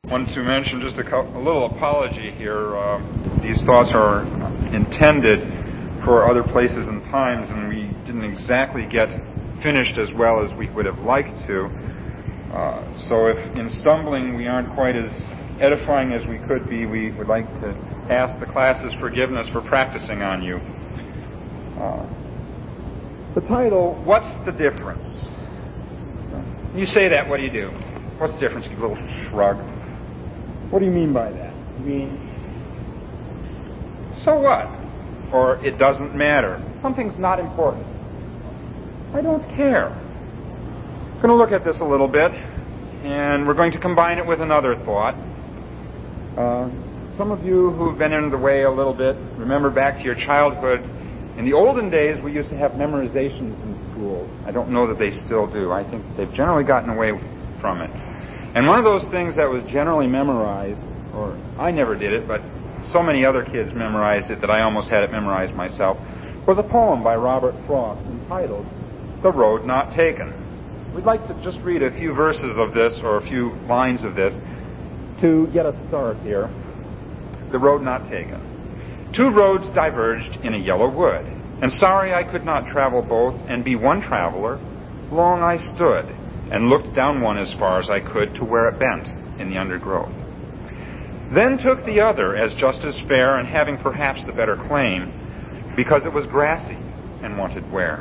Want to mention just a little apology here. These thoughts are intended for other places and times, and we didn't exactly get finished as well as we would have liked to. So if in stumbling we aren't quite as edifying as we could be, we would like to ask the class's forgiveness for practicing on you. The title, What's the Difference? You say that, what do you do? What's the difference? Give a little shrug. What do you mean by that? You mean, so what? Or it doesn't matter. Something's not important. I don't care. We're going to look at this a little bit, and we're going to combine it with another thought. Some of you who've been in the way a little bit, remember back to your childhood. In the olden days, we used to have memorizations in school. I don't know that they still do. I think they've generally gotten away from it. And one of those things that was generally memorized, or I never did it, but so many other kids memorized it that I almost had it memorized myself, was a poem by Robert Frost entitled The Road Not Taken. We'd like to just read a few verses of this, or a few lines of this, to get us started here. The Road Not Taken. Two roads diverged in a yellow wood, and sorry I could not travel both and be one traveler. Long I stood, and looked down one as far as I could to where it bent in the undergrowth. Then took the other as just as fair, and having perhaps the better claim, because it was grassy and wanted wear.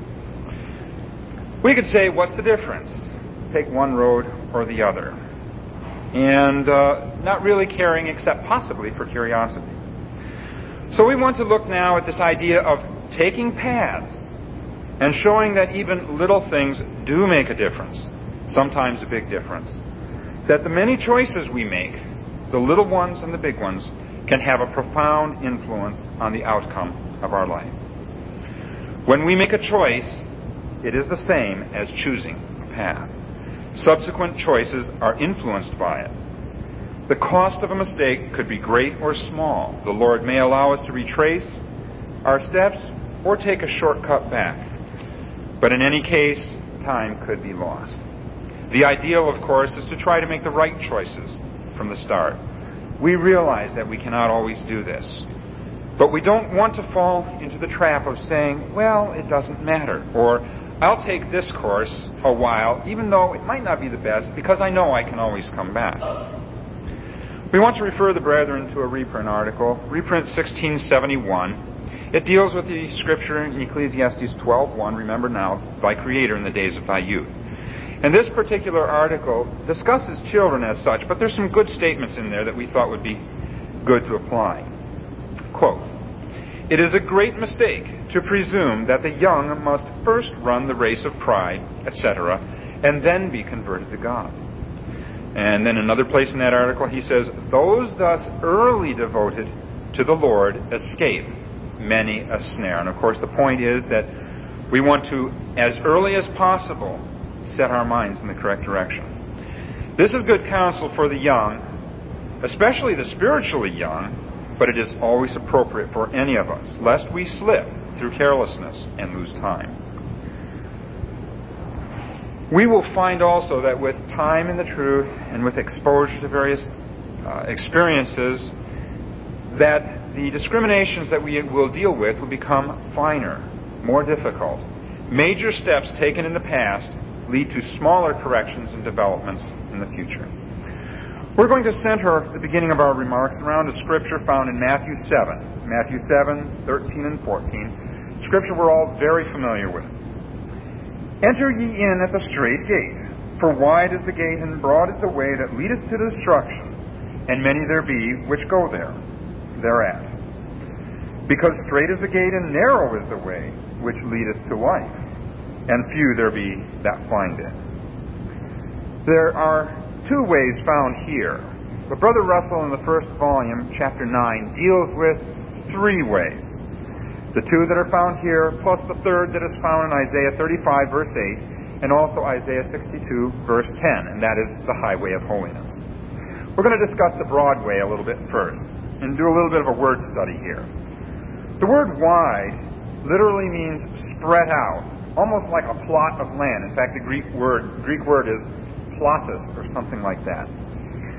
We could say, what's the difference? Take one road or the other. And not really caring except possibly for curiosity. So we want to look now at this idea of taking paths and showing that even little things do make a difference, sometimes a big difference. That the many choices we make, the little ones and the big ones, can have a profound influence on the outcome of our life. When we make a choice, it is the same as choosing a path. Subsequent choices are influenced by it. The cost of a mistake could be great or small. The Lord may allow us to retrace our steps or take a shortcut back. But in any case, time could be lost. The ideal, of course, is to try to make the right choices from the start. We realize that we cannot always do this. But we don't want to fall into the trap of saying, well, it doesn't matter, or I'll take this course a while, even though it might not be the best, because I know I can always come back. We want to refer the brethren to a reprint article, reprint 1671. It deals with the scripture in Ecclesiastes 12:1, remember now, thy Creator in the days of thy youth. And this particular article discusses children as such, but there's some good statements in there that we thought would be good to apply. Quote, it is a great mistake to presume that the young must first run the race of pride, etc., and then be converted to God. And then another place in that article he says, those thus early devoted to the Lord escape many a snare. And of course the point is that we want to, as early as possible, set our minds in the correct direction. This is good counsel for the young, especially the spiritually young, but it is always appropriate for any of us, lest we slip through carelessness and lose time. We will find also that with time in the truth and with exposure to various experiences, that the discriminations that we will deal with will become finer, more difficult. Major steps taken in the past lead to smaller corrections and developments in the future. We're going to center the beginning of our remarks around a scripture found in Matthew 7, 13 and 14, scripture we're all very familiar with. Enter ye in at the strait gate, for wide is the gate and broad is the way that leadeth to destruction, and many there be which go thereat. Because strait is the gate and narrow is the way which leadeth to life, and few there be that find it. There are two ways found here, but Brother Russell in the first volume, chapter 9, deals with three ways. The two that are found here, plus the third that is found in Isaiah 35, verse 8, and also Isaiah 62, verse 10, and that is the highway of holiness. We're going to discuss the broad way a little bit first, and do a little bit of a word study here. The word wide literally means spread out, almost like a plot of land. In fact, the Greek word is plotus, or something like that.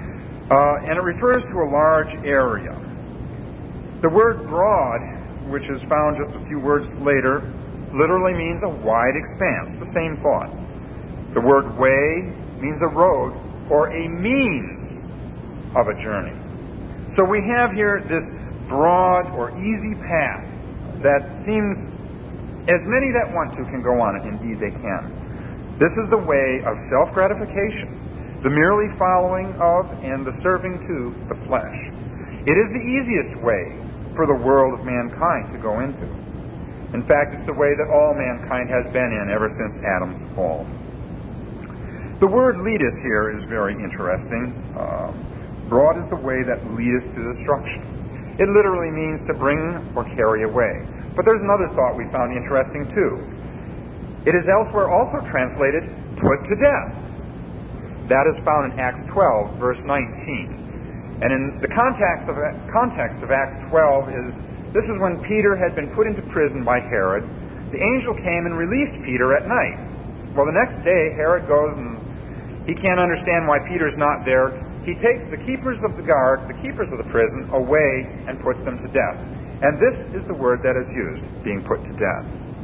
and it refers to a large area. The word broad, which is found just a few words later, literally means a wide expanse, the same thought. The word way means a road or a means of a journey. So we have here this broad or easy path that seems as many that want to can go on it. Indeed, they can. This is the way of self-gratification, the merely following of and the serving to the flesh. It is the easiest way for the world of mankind to go into. In fact, it's the way that all mankind has been in ever since Adam's fall. The word leadeth here is very interesting. Broad is the way that leadeth to destruction. It literally means to bring or carry away. But there's another thought we found interesting too. It is elsewhere also translated, put to death. That is found in Acts 12, verse 19. And in the context of Acts 12 this is when Peter had been put into prison by Herod. The angel came and released Peter at night. Well, the next day, Herod goes and he can't understand why Peter's not there. He takes the keepers of the guard, the keepers of the prison, away and puts them to death. And this is the word that is used, being put to death.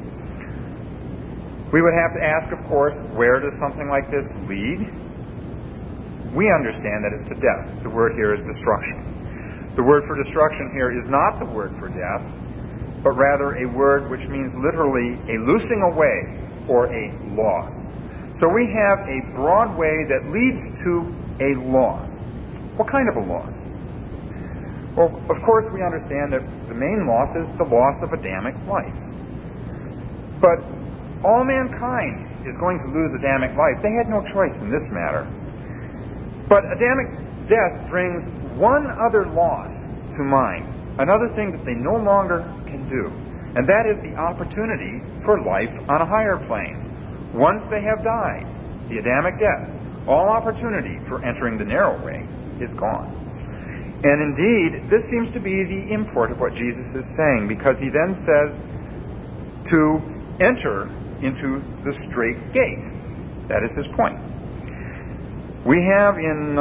We would have to ask, of course, where does something like this lead? We understand that it's to death. The word here is destruction. The word for destruction here is not the word for death, but rather a word which means literally a loosing away or a loss. So we have a broad way that leads to a loss. What kind of a loss? Well, of course we understand that the main loss is the loss of Adamic life. But all mankind is going to lose Adamic life. They had no choice in this matter. But Adamic death brings one other loss to mind, another thing that they no longer can do, and that is the opportunity for life on a higher plane. Once they have died, the Adamic death, all opportunity for entering the narrow way is gone. And indeed, this seems to be the import of what Jesus is saying, because he then says to enter into the straight gate. That is his point. We have in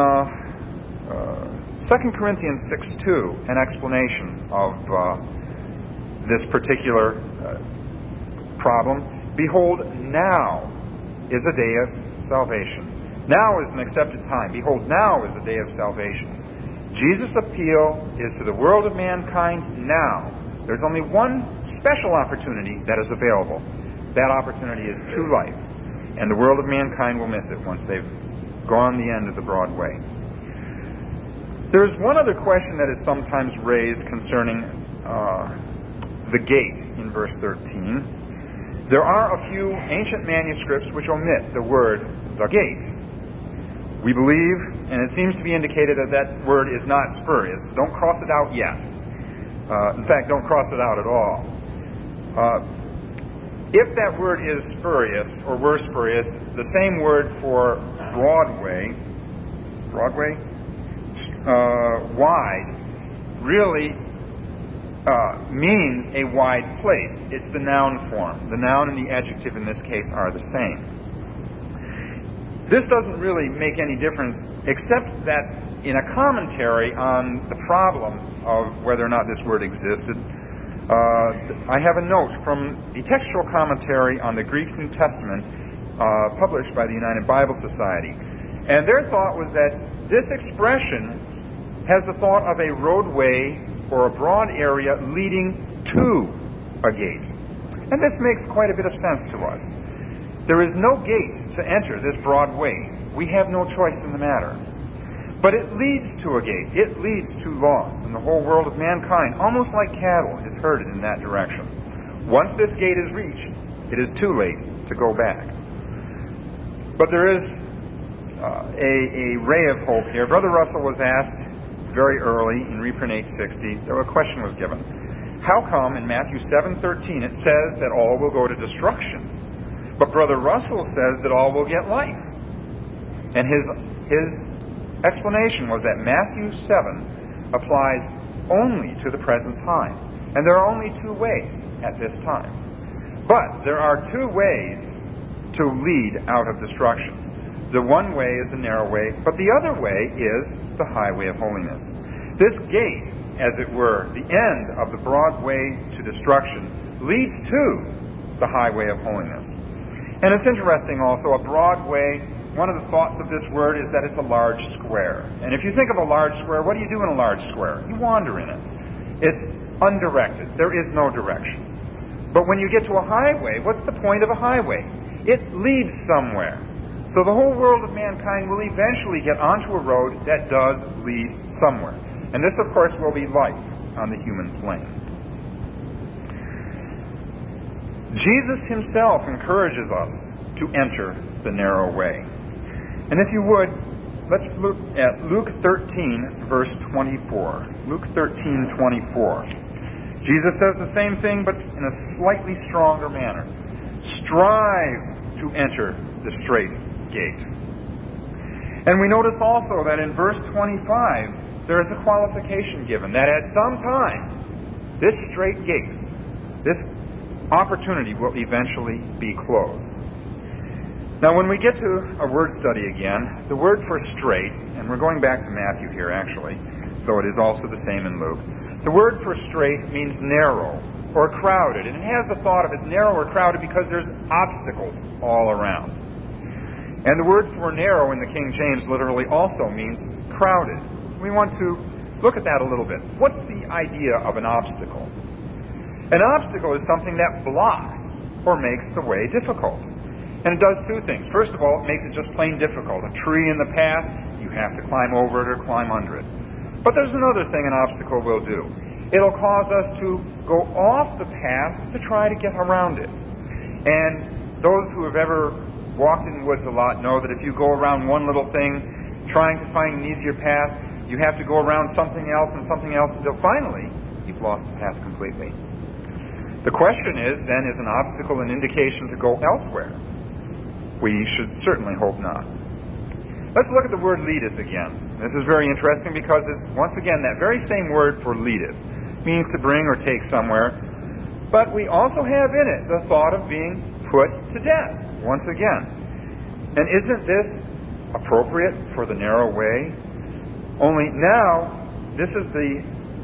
2 Corinthians 6:2 an explanation of this particular problem. Behold, now is a day of salvation. Now is an accepted time. Behold, now is the day of salvation. Jesus' appeal is to the world of mankind now. There's only one special opportunity that is available. That opportunity is true life. And the world of mankind will miss it once they've gone the end of the broad way. There's one other question that is sometimes raised concerning the gate in verse 13. There are a few ancient manuscripts which omit the word the gate. We believe, and it seems to be indicated that that word is not spurious. Don't cross it out yet. In fact, don't cross it out at all. If that word is spurious, or were spurious, the same word for Broadway, wide, really means a wide place. It's the noun form. The noun and the adjective in this case are the same. This doesn't really make any difference, except that in a commentary on the problem of whether or not this word existed, I have a note from the textual commentary on the Greek New Testament published by the United Bible Society. And their thought was that this expression has the thought of a roadway or a broad area leading to a gate. And this makes quite a bit of sense to us. There is no gate to enter this broad way. We have no choice in the matter. But it leads to a gate. It leads to loss, and the whole world of mankind, almost like cattle, is herded in that direction. Once this gate is reached, it is too late to go back. But there is a ray of hope here. Brother Russell was asked very early in Reprint 860, a question was given. How come in Matthew 7:13 it says that all will go to destruction? But Brother Russell says that all will get life. And his explanation was that Matthew 7 applies only to the present time. And there are only two ways at this time. But there are two ways to lead out of destruction. The one way is the narrow way, but the other way is the highway of holiness. This gate, as it were, the end of the broad way to destruction, leads to the highway of holiness. And it's interesting also, a broad way, one of the thoughts of this word is that it's a large square. And if you think of a large square, what do you do in a large square? You wander in it. It's undirected. There is no direction. But when you get to a highway, what's the point of a highway? It leads somewhere. So the whole world of mankind will eventually get onto a road that does lead somewhere. And this, of course, will be life on the human plane. Jesus himself encourages us to enter the narrow way. And if you would, let's look at Luke 13, verse 24. Luke 13, 24. Jesus says the same thing, but in a slightly stronger manner. Strive to enter the straight gate. And we notice also that in verse 25, there is a qualification given, that at some time, this straight gate, this opportunity will eventually be closed. Now, when we get to a word study again, the word for straight, and we're going back to Matthew here actually, though it is also the same in Luke, the word for straight means narrow or crowded, and it has the thought of it's narrow or crowded because there's obstacles all around. And the word for narrow in the King James literally also means crowded. We want to look at that a little bit. What's the idea of an obstacle? An obstacle is something that blocks or makes the way difficult. And it does two things. First of all, it makes it just plain difficult. A tree in the path, you have to climb over it or climb under it. But there's another thing an obstacle will do. It'll cause us to go off the path to try to get around it. And those who have ever walked in woods a lot know that if you go around one little thing, trying to find an easier path, you have to go around something else until finally you've lost the path completely. The question is, then, is an obstacle an indication to go elsewhere? We should certainly hope not. Let's look at the word leadeth again. This is very interesting because it's, once again, that very same word for leadeth means to bring or take somewhere. But we also have in it the thought of being put to death, once again. And isn't this appropriate for the narrow way? Only now, this is the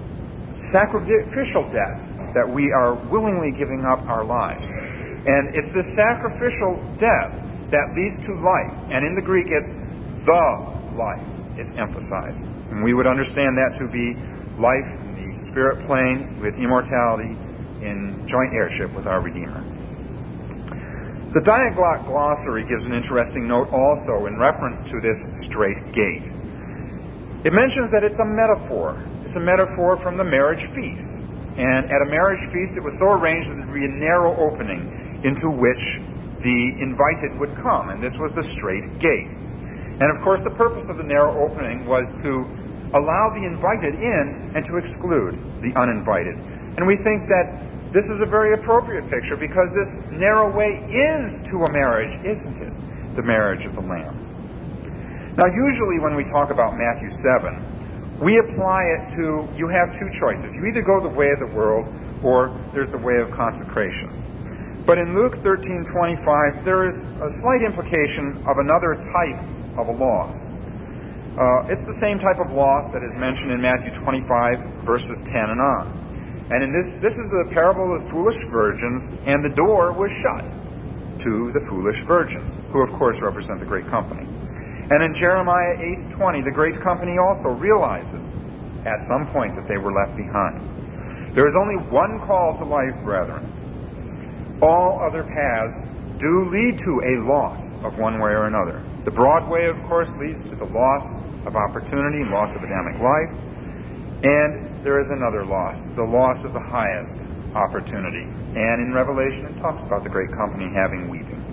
sacrificial death that we are willingly giving up our lives. And it's the sacrificial death that leads to life. And in the Greek, it's the life. It's emphasized. And we would understand that to be life in the spirit plane with immortality in joint heirship with our Redeemer. The Diaglott glossary gives an interesting note also in reference to this straight gate. It mentions that it's a metaphor. It's a metaphor from the marriage feast. And at a marriage feast, it was so arranged that there would be a narrow opening into which the invited would come. And this was the straight gate. And of course, the purpose of the narrow opening was to allow the invited in and to exclude the uninvited. And we think that this is a very appropriate picture because this narrow way is to a marriage, isn't it? The marriage of the Lamb. Now, usually when we talk about Matthew 7, we apply it to, you have two choices. You either go the way of the world or there's the way of consecration. But in Luke 13:25, there is a slight implication of another type of a loss. It's the same type of loss that is mentioned in Matthew 25, verses 10 and on. And in this is the parable of the foolish virgins, and the door was shut to the foolish virgins, who of course represent the great company. And in Jeremiah 8:20, the great company also realizes at some point that they were left behind. There is only one call to life, brethren. All other paths do lead to a loss of one way or another. The broad way, of course, leads to the loss of opportunity, loss of Adamic life. And there is another loss, the loss of the highest opportunity. And in Revelation, it talks about the great company having weeping.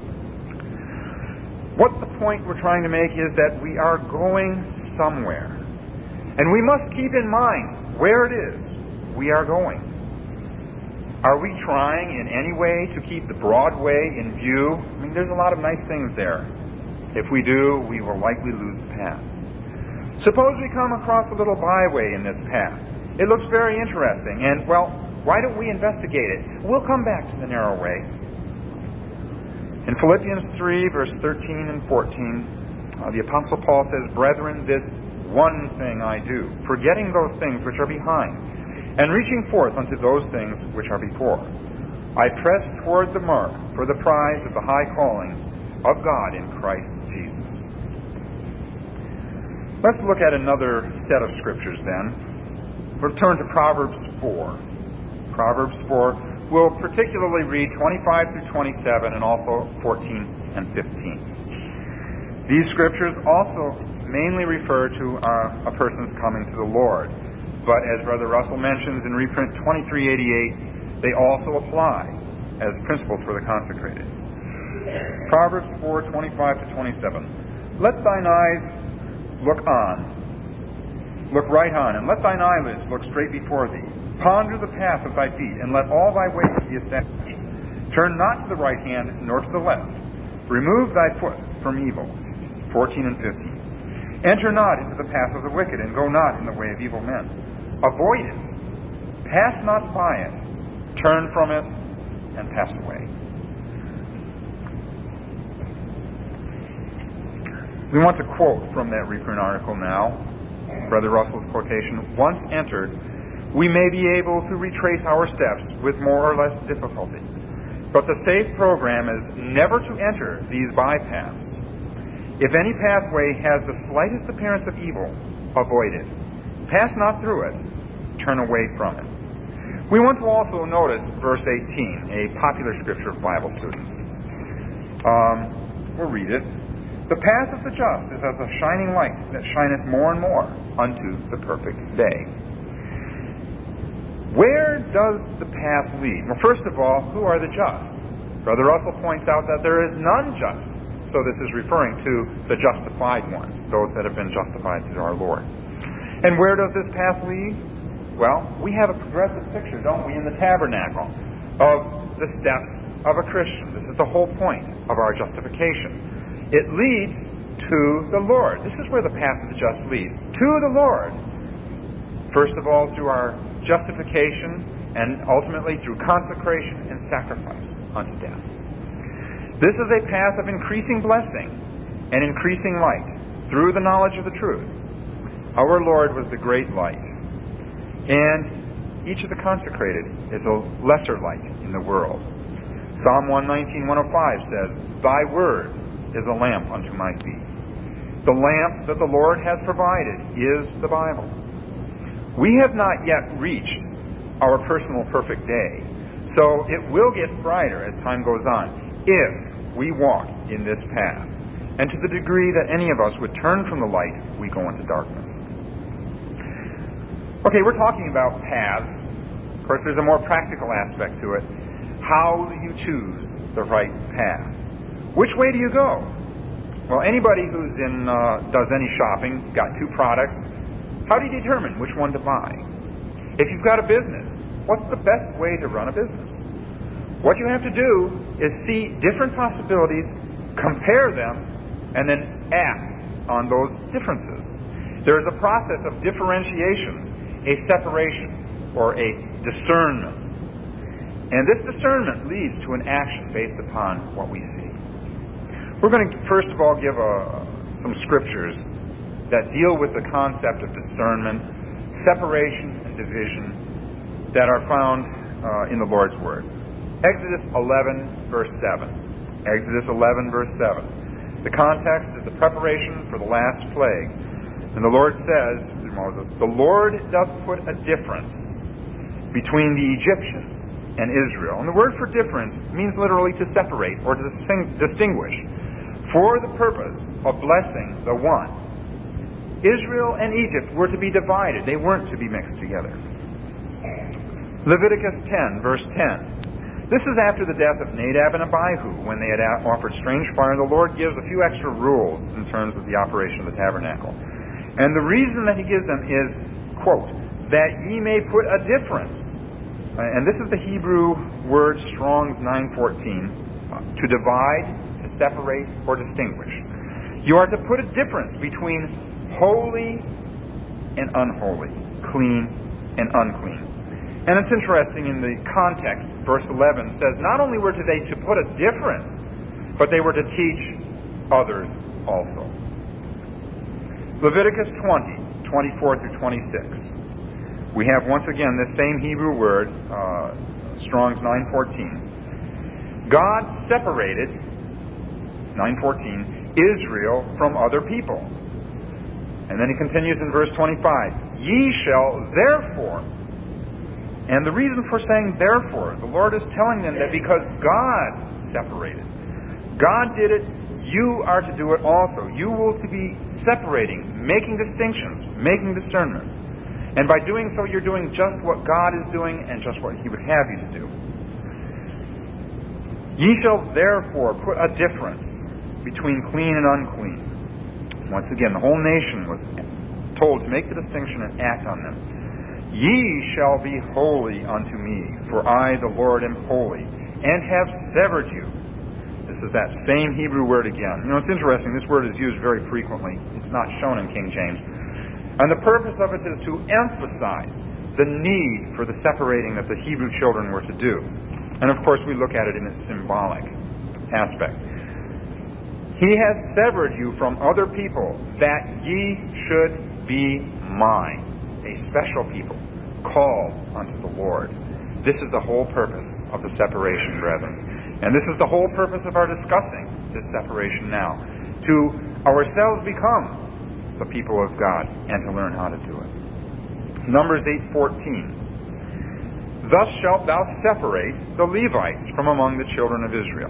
What the point we're trying to make is that we are going somewhere. And we must keep in mind where it is we are going. Are we trying in any way to keep the broad way in view? I mean, there's a lot of nice things there. If we do, we will likely lose the path. Suppose we come across a little byway in this path. It looks very interesting, and, well, why don't we investigate it? We'll come back to the narrow way. In Philippians 3, verse 13 and 14, the Apostle Paul says, "Brethren, this one thing I do, forgetting those things which are behind, and reaching forth unto those things which are before. I press toward the mark for the prize of the high calling of God in Christ Jesus." Let's look at another set of scriptures then. We'll turn to Proverbs 4. Proverbs 4. We'll particularly read 25 through 27 and also 14 and 15. These scriptures also mainly refer to a person's coming to the Lord. But as Brother Russell mentions in reprint 2388, they also apply as principles for the consecrated. Proverbs 4, 25 to 27. "Let thine eyes look right on, and let thine eyelids look straight before thee. Ponder the path of thy feet, and let all thy ways be established. Turn not to the right hand, nor to the left. Remove thy foot from evil." 14 and 15. "Enter not into the path of the wicked, and go not in the way of evil men. Avoid it. Pass not by it. Turn from it, and pass away." We want to quote from that reprint article now, Brother Russell's quotation. "Once entered, we may be able to retrace our steps with more or less difficulty. But the safe program is never to enter these bypaths. If any pathway has the slightest appearance of evil, avoid it. Pass not through it. Turn away from it." We want to also notice verse 18, a popular scripture of Bible students. We'll read it. "The path of the just is as a shining light that shineth more and more unto the perfect day." Where does the path lead? Well, first of all, who are the just? Brother Russell points out that there is none just. So this is referring to the justified ones, those that have been justified through our Lord. And where does this path lead? Well, we have a progressive picture, don't we, in the tabernacle of the steps of a Christian. This is the whole point of our justification. It leads to the Lord. This is where the path of the just leads. To the Lord. First of all, through our justification, and ultimately through consecration and sacrifice unto death. This is a path of increasing blessing and increasing light through the knowledge of the truth. Our Lord was the great light, and each of the consecrated is a lesser light in the world. Psalm 119, 105 says, "Thy word is a lamp unto my feet." The lamp that the Lord has provided is the Bible. We have not yet reached our personal perfect day, so it will get brighter as time goes on if we walk in this path. And to the degree that any of us would turn from the light, we go into darkness. Okay, we're talking about paths. Of course, there's a more practical aspect to it. How do you choose the right path? Which way do you go? Well, anybody who's does any shopping, got two products, how do you determine which one to buy? If you've got a business, what's the best way to run a business? What you have to do is see different possibilities, compare them, and then act on those differences. There is a process of differentiation, a separation, or a discernment. And this discernment leads to an action based upon what we see. We're going to first of all give some scriptures that deal with the concept of discernment, separation, and division that are found in the Lord's Word. Exodus 11, verse 7. Exodus 11, verse 7. The context is the preparation for the last plague. And the Lord says through Moses, "The Lord doth put a difference between the Egyptians and Israel." And the word for difference means literally to separate or to distinguish, for the purpose of blessing the one. Israel and Egypt were to be divided. They weren't to be mixed together. Leviticus 10, verse 10. This is after the death of Nadab and Abihu, when they had offered strange fire. The Lord gives a few extra rules in terms of the operation of the tabernacle. And the reason that He gives them is, quote, "that ye may put a difference." And this is the Hebrew word Strong's 914, to divide, to separate, or distinguish. You are to put a difference between holy and unholy, clean and unclean. And it's interesting in the context, verse 11 says not only were they to put a difference, but they were to teach others also. Leviticus 20, 24 through 26. We have once again this same Hebrew word, Strong's 9:14. God separated, 9:14, Israel from other people. And then he continues in verse 25. Ye shall therefore. And the reason for saying therefore, the Lord is telling them that because God separated, God did it, you are to do it also. You will to be separating, making distinctions, making discernment. And by doing so, you're doing just what God is doing and just what He would have you to do. Ye shall therefore put a difference between clean and unclean. Once again, the whole nation was told to make the distinction and act on them. Ye shall be holy unto me, for I, the Lord, am holy, and have severed you. This is that same Hebrew word again. You know, it's interesting. This word is used very frequently. It's not shown in King James. And the purpose of it is to emphasize the need for the separating that the Hebrew children were to do. And of course, we look at it in its symbolic aspect. He has severed you from other people, that ye should be mine, a special people, called unto the Lord. This is the whole purpose of the separation, brethren. And this is the whole purpose of our discussing this separation now. To ourselves become the people of God, and to learn how to do it. Numbers 8:14. Thus shalt thou separate the Levites from among the children of Israel.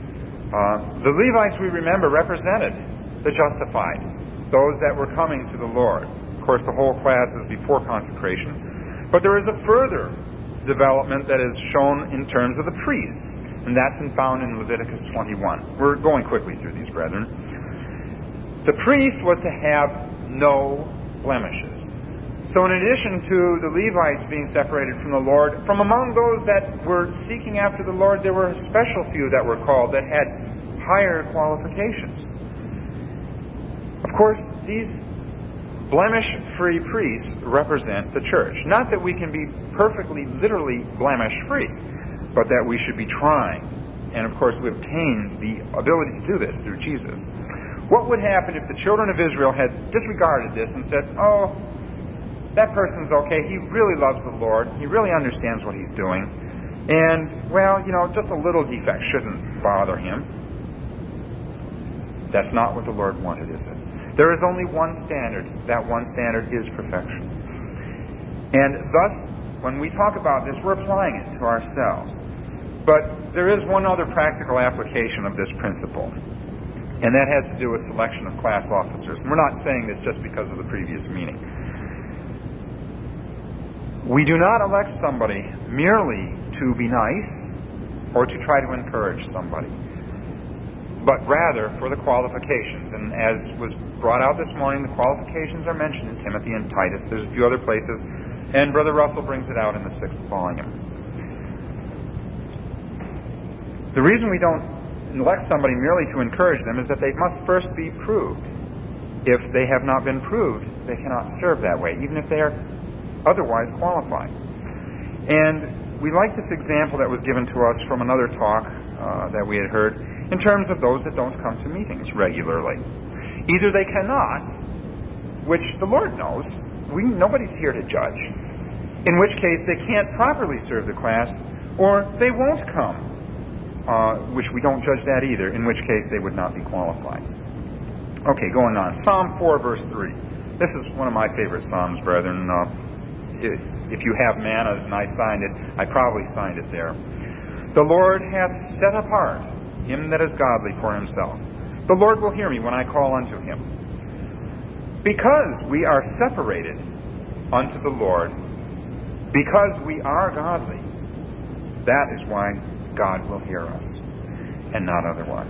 The Levites, we remember, represented the justified, those that were coming to the Lord. Of course, the whole class is before consecration. But there is a further development that is shown in terms of the priests, and that's found in Leviticus 21. We're going quickly through these, brethren. The priest was to have no blemishes. So in addition to the Levites being separated from the Lord, from among those that were seeking after the Lord, there were a special few that were called that had higher qualifications. Of course, these blemish-free priests represent the church. Not that we can be perfectly, literally blemish-free, but that we should be trying. And of course, we obtain the ability to do this through Jesus. What would happen if the children of Israel had disregarded this and said, oh, that person's okay, he really loves the Lord, he really understands what he's doing, and, well, you know, just a little defect shouldn't bother him. That's not what the Lord wanted, is it? There is only one standard. That one standard is perfection. And thus, when we talk about this, we're applying it to ourselves. But there is one other practical application of this principle, and that has to do with selection of class officers. And we're not saying this just because of the previous meaning. We do not elect somebody merely to be nice or to try to encourage somebody, but rather for the qualifications. And as was brought out this morning, the qualifications are mentioned in Timothy and Titus. There's a few other places, and Brother Russell brings it out in the 6th volume. The reason we don't elect somebody merely to encourage them is that they must first be proved. If they have not been proved, they cannot serve that way, even if they are otherwise qualified. And we like this example that was given to us from another talk that we had heard in terms of those that don't come to meetings regularly. Either they cannot, which the Lord knows, nobody's here to judge, in which case they can't properly serve the class, or they won't come, which we don't judge that either, in which case they would not be qualified. Okay, going on. Psalm 4, verse 3. This is one of my favorite Psalms, brethren. If you have manna, and I signed it, I probably signed it there. The Lord hath set apart him that is godly for himself. The Lord will hear me when I call unto him. Because we are separated unto the Lord, because we are godly, that is why God will hear us, and not otherwise.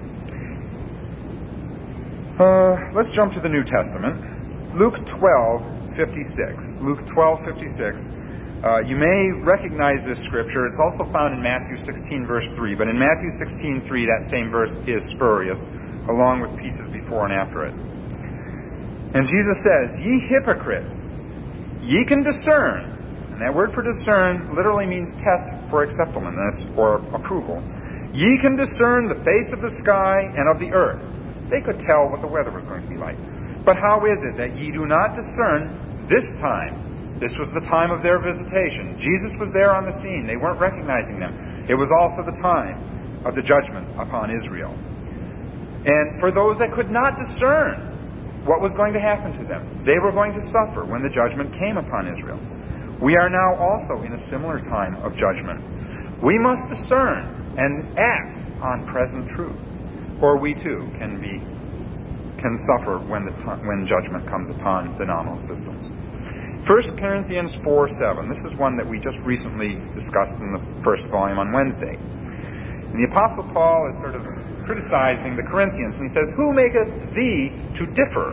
Let's jump to the New Testament. Luke 12:56. Luke 12:56. You may recognize this scripture. It's also found in Matthew 16, verse 3. But in Matthew 16:3, that same verse is spurious, along with pieces before and after it. And Jesus says, Ye hypocrites, ye can discern. And that word for discern literally means test for acceptableness or approval. Ye can discern the face of the sky and of the earth. They could tell what the weather was going to be like. But how is it that ye do not discern this time? This was the time of their visitation. Jesus was there on the scene. They weren't recognizing them. It was also the time of the judgment upon Israel. And for those that could not discern what was going to happen to them, they were going to suffer when the judgment came upon Israel. We are now also in a similar time of judgment. We must discern and act on present truth, or we too can suffer when judgment comes upon the nominal systems. 1 Corinthians 4:7. This is one that we just recently discussed in the first volume on Wednesday. And the Apostle Paul is sort of criticizing the Corinthians, and he says, "Who maketh thee to differ?"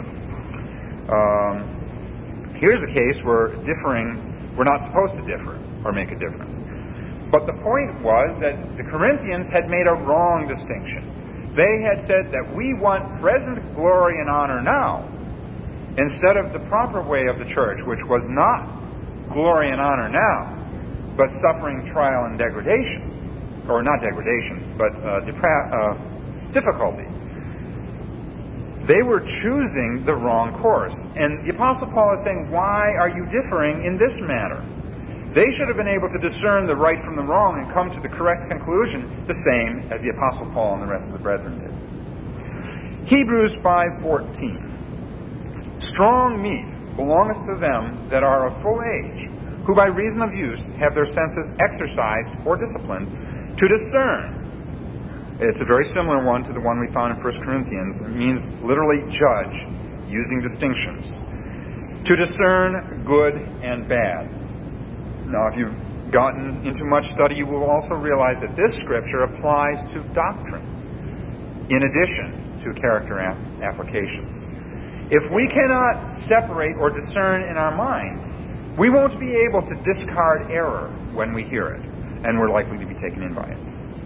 Here's a case where we're not supposed to differ or make a difference. But the point was that the Corinthians had made a wrong distinction. They had said that we want present glory and honor now, instead of the proper way of the church, which was not glory and honor now, but suffering, trial, and degradation. Or not degradation, but difficulty. They were choosing the wrong course. And the Apostle Paul is saying, why are you differing in this matter? They should have been able to discern the right from the wrong and come to the correct conclusion, the same as the Apostle Paul and the rest of the brethren did. Hebrews 5:14. Strong meat belongeth to them that are of full age, who by reason of use have their senses exercised or disciplined to discern. It's a very similar one to the one we found in 1 Corinthians. It means literally judge, using distinctions. To discern good and bad. Now, if you've gotten into much study, you will also realize that this scripture applies to doctrine, in addition to character application. If we cannot separate or discern in our mind, we won't be able to discard error when we hear it, and we're likely to be taken in by it.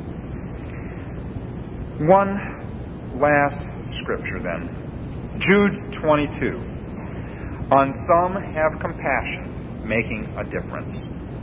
One last scripture then. Jude 22. On some have compassion, making a difference.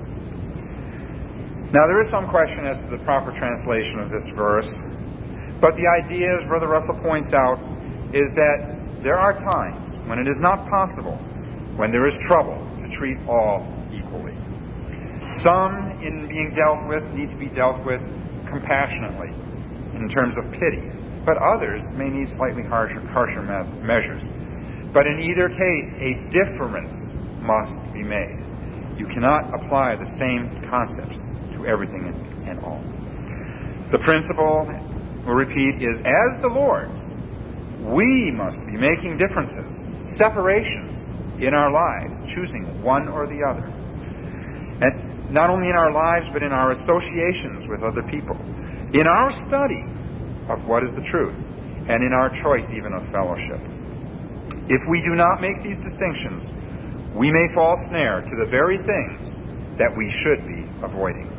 Now there is some question as to the proper translation of this verse, but the idea, as Brother Russell points out, is that there are times when it is not possible, when there is trouble, to treat all equally. Some, in being dealt with, need to be dealt with compassionately, in terms of pity, but others may need slightly harsher measures. But in either case, a difference must be made. You cannot apply the same concepts to everything and all. The principle, we'll repeat, is as the Lord, we must be making differences, separation in our lives, choosing one or the other. And not only in our lives, but in our associations with other people. In our study of what is the truth, and in our choice even of fellowship. If we do not make these distinctions, we may fall snare to the very things that we should be avoiding.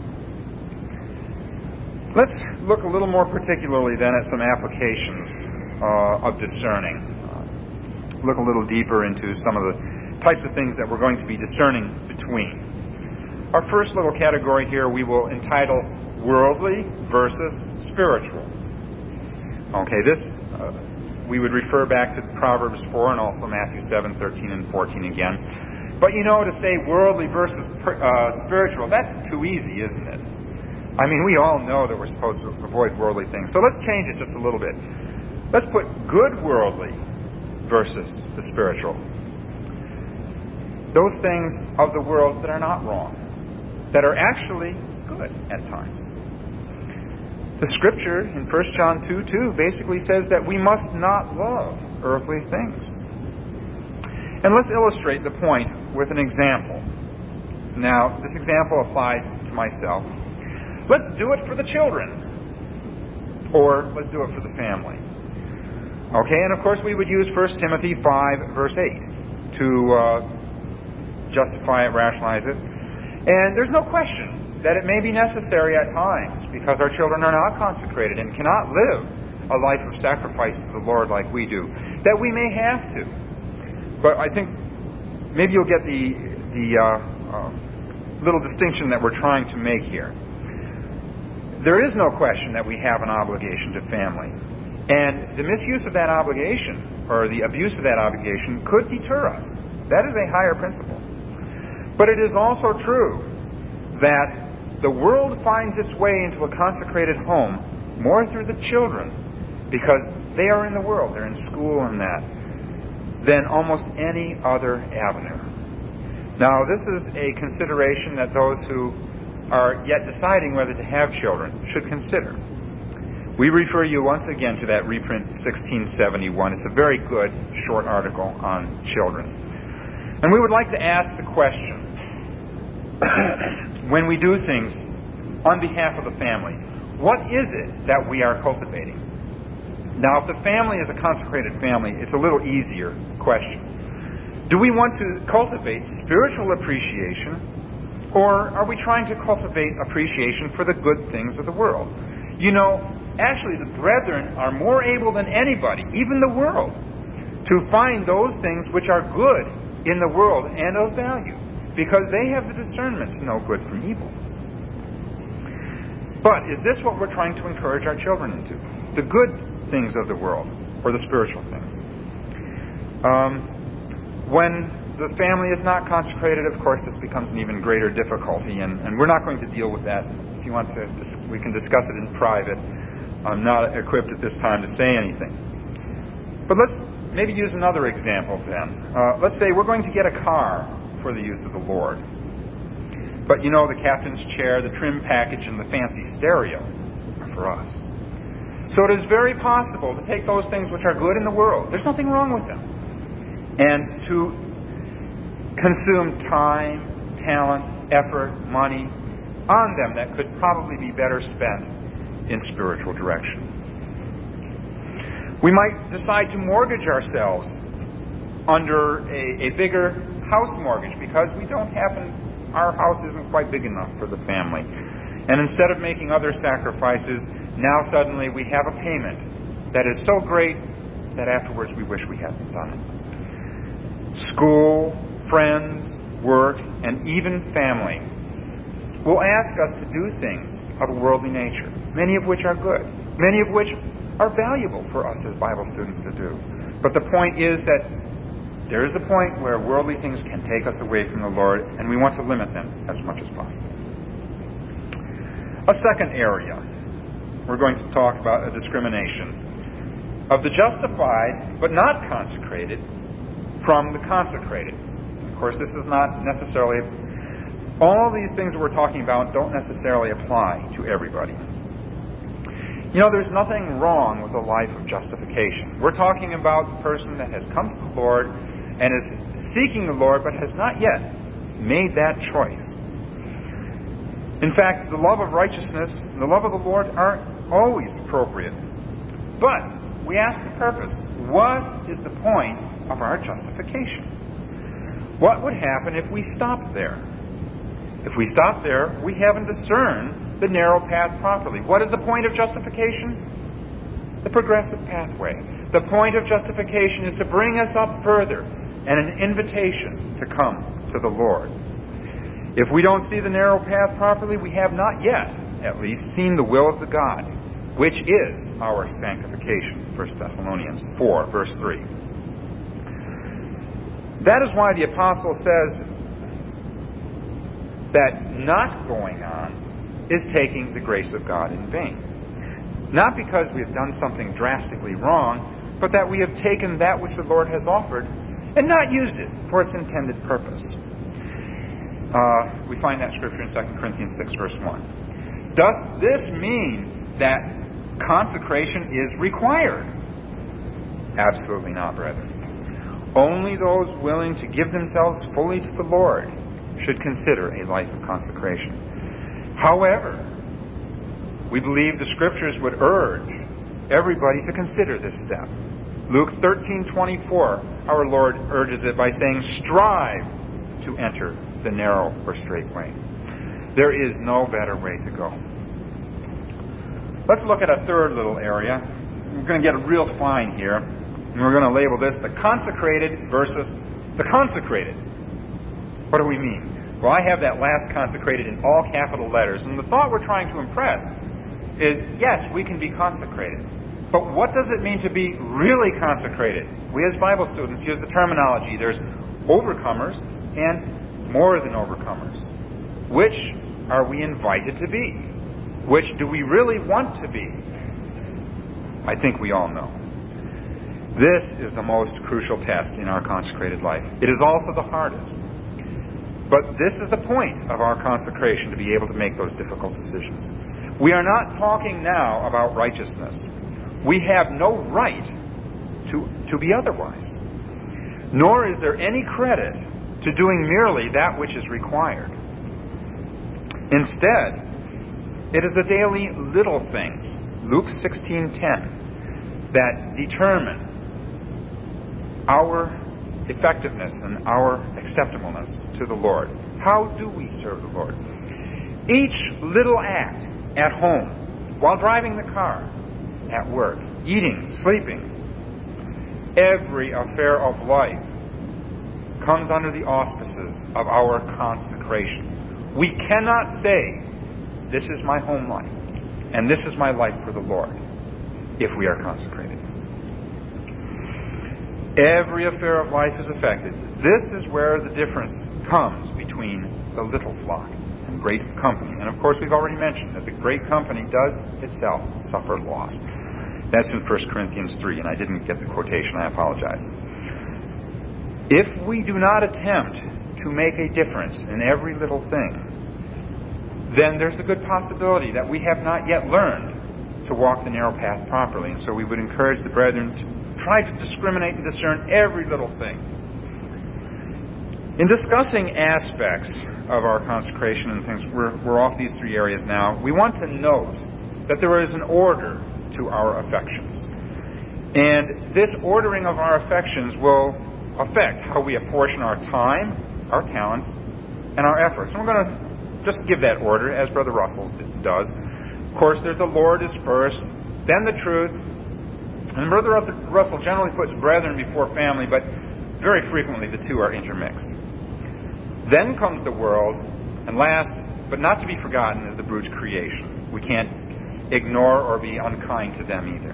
Let's look a little more particularly then at some applications of discerning. Look a little deeper into some of the types of things that we're going to be discerning between. Our first little category here we will entitle worldly versus spiritual. Okay, this we would refer back to Proverbs 4 and also Matthew 7, 13, and 14 again. But to say worldly versus spiritual, that's too easy, isn't it? I mean, we all know that we're supposed to avoid worldly things. So let's change it just a little bit. Let's put good worldly versus the spiritual. Those things of the world that are not wrong, that are actually good at times. The scripture in 1 John 2:2 basically says that we must not love earthly things. And let's illustrate the point with an example. Now, this example applies to myself. Let's do it for the children. Or let's do it for the family. Okay, and of course we would use 1 Timothy 5, verse 8 to justify it, rationalize it. And there's no question that it may be necessary at times, because our children are not consecrated and cannot live a life of sacrifice to the Lord like we do, that we may have to. But I think maybe you'll get the little distinction that we're trying to make here. There is no question that we have an obligation to family. And the misuse of that obligation, or the abuse of that obligation, could deter us. That is a higher principle. But it is also true that the world finds its way into a consecrated home more through the children, because they are in the world, they're in school and that, than almost any other avenue. Now, this is a consideration that those who are yet deciding whether to have children should consider. We refer you once again to that reprint 1671. It's a very good short article on children. And we would like to ask the question, when we do things on behalf of the family, what is it that we are cultivating? Now, if the family is a consecrated family, it's a little easier question. Do we want to cultivate spiritual appreciation, or are we trying to cultivate appreciation for the good things of the world? You know, actually the brethren are more able than anybody, even the world, to find those things which are good in the world and of value, because they have the discernment to know good from evil. But is this what we're trying to encourage our children into? The good things of the world, or the spiritual things? When the family is not consecrated, of course, this becomes an even greater difficulty, and we're not going to deal with that. If you want to, we can discuss it in private. I'm not equipped at this time to say anything. But let's maybe use another example then. Let's say we're going to get a car for the use of the Lord. But you know, the captain's chair, the trim package, and the fancy stereo are for us. So it is very possible to take those things which are good in the world, there's nothing wrong with them, and to consume time, talent, effort, money on them that could probably be better spent in spiritual direction. We might decide to mortgage ourselves under a bigger house mortgage because our house isn't quite big enough for the family. And instead of making other sacrifices, now suddenly we have a payment that is so great that afterwards we wish we hadn't done it. School, friends, work, and even family will ask us to do things of a worldly nature, many of which are good, many of which are valuable for us as Bible students to do. But the point is that there is a point where worldly things can take us away from the Lord, and we want to limit them as much as possible. A second area, we're going to talk about a discrimination of the justified but not consecrated from the consecrated. Of course, this is not necessarily, all these things that we're talking about don't necessarily apply to everybody. You know, there's nothing wrong with a life of justification. We're talking about the person that has come to the Lord and is seeking the Lord but has not yet made that choice. In fact, the love of righteousness and the love of the Lord aren't always appropriate. But we ask the purpose. What is the point of our justification? What would happen if we stopped there? If we stop there, we haven't discerned the narrow path properly. What is the point of justification? The progressive pathway. The point of justification is to bring us up further and an invitation to come to the Lord. If we don't see the narrow path properly, we have not yet, at least, seen the will of the God, which is our sanctification. 1 Thessalonians 4, verse 3. That is why the apostle says that not going on is taking the grace of God in vain. Not because we have done something drastically wrong, but that we have taken that which the Lord has offered and not used it for its intended purpose. We find that scripture in 2 Corinthians 6, verse 1. Does this mean that consecration is required? Absolutely not, brethren. Only those willing to give themselves fully to the Lord should consider a life of consecration. However, we believe the Scriptures would urge everybody to consider this step. Luke 13:24, our Lord urges it by saying, "Strive to enter the narrow or straight way." There is no better way to go. Let's look at a third little area. We're going to get real fine here, and we're going to label this the consecrated versus the consecrated. What do we mean? Well, I have that last consecrated in all capital letters, and the thought we're trying to impress is, yes, we can be consecrated. But what does it mean to be really consecrated? We as Bible students use the terminology. There's overcomers and more than overcomers. Which are we invited to be? Which do we really want to be? I think we all know. This is the most crucial test in our consecrated life. It is also the hardest. But this is the point of our consecration, to be able to make those difficult decisions. We are not talking now about righteousness. We have no right to be otherwise. Nor is there any credit to doing merely that which is required. Instead, it is the daily little things, Luke 16:10, that determine our effectiveness and our acceptableness to the Lord. How do we serve the Lord? Each little act at home, while driving the car, at work, eating, sleeping, every affair of life comes under the auspices of our consecration. We cannot say, this is my home life, and this is my life for the Lord, if we are consecrated. Every affair of life is affected. This is where the difference comes between the little flock and great company. And of course, we've already mentioned that the great company does itself suffer loss. That's in 1 Corinthians 3, and I didn't get the quotation. I apologize. If we do not attempt to make a difference in every little thing, then there's a good possibility that we have not yet learned to walk the narrow path properly. And so we would encourage the brethren to try to discriminate and discern every little thing. In discussing aspects of our consecration and things, we're off these three areas now. We want to note that there is an order to our affections. And this ordering of our affections will affect how we apportion our time, our talents, and our efforts. And we're going to just give that order, as Brother Russell does. Of course, there's the Lord is first, then the truth. And Brother Russell generally puts brethren before family, but very frequently the two are intermixed. Then comes the world, and last, but not to be forgotten, is the brute's creation. We can't ignore or be unkind to them either.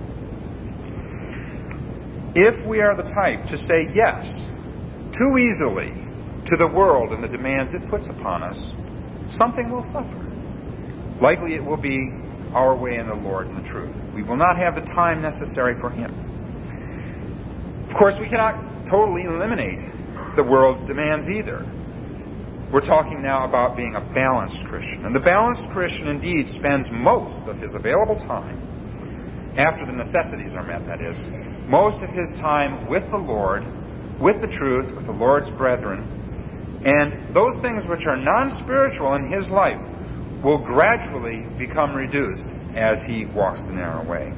If we are the type to say yes too easily to the world and the demands it puts upon us, something will suffer. Likely it will be our way in the Lord and the truth. We will not have the time necessary for Him. Of course, we cannot totally eliminate the world's demands either. We're talking now about being a balanced Christian. And the balanced Christian indeed spends most of his available time, after the necessities are met, that is, most of his time with the Lord, with the truth, with the Lord's brethren. And those things which are non-spiritual in his life will gradually become reduced as he walks the narrow way.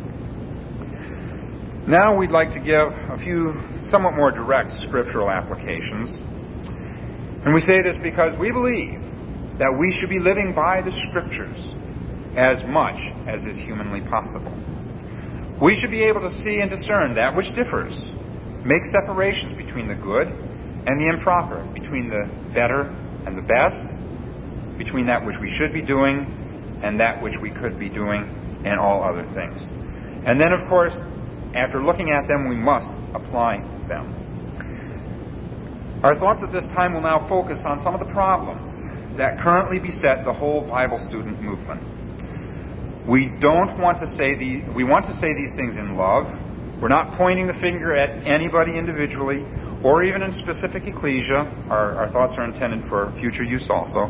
Now we'd like to give a few somewhat more direct scriptural applications. And we say this because we believe that we should be living by the Scriptures as much as is humanly possible. We should be able to see and discern that which differs, make separations between the good and the improper, between the better and the best, between that which we should be doing and that which we could be doing, and all other things. And then, of course, after looking at them, we must apply them. Our thoughts at this time will now focus on some of the problems that currently beset the whole Bible student movement. We want to say these things in love. We're not pointing the finger at anybody individually or even in specific ecclesia. Our thoughts are intended for future use also.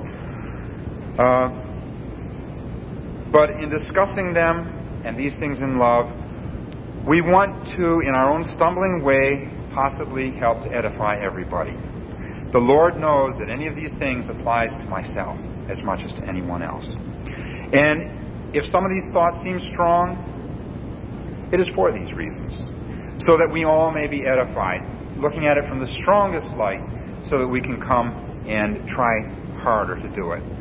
But in discussing them and these things in love, we want to, in our own stumbling way, possibly help to edify everybody. The Lord knows that any of these things applies to myself as much as to anyone else. And if some of these thoughts seem strong, it is for these reasons, so that we all may be edified, looking at it from the strongest light, so that we can come and try harder to do it.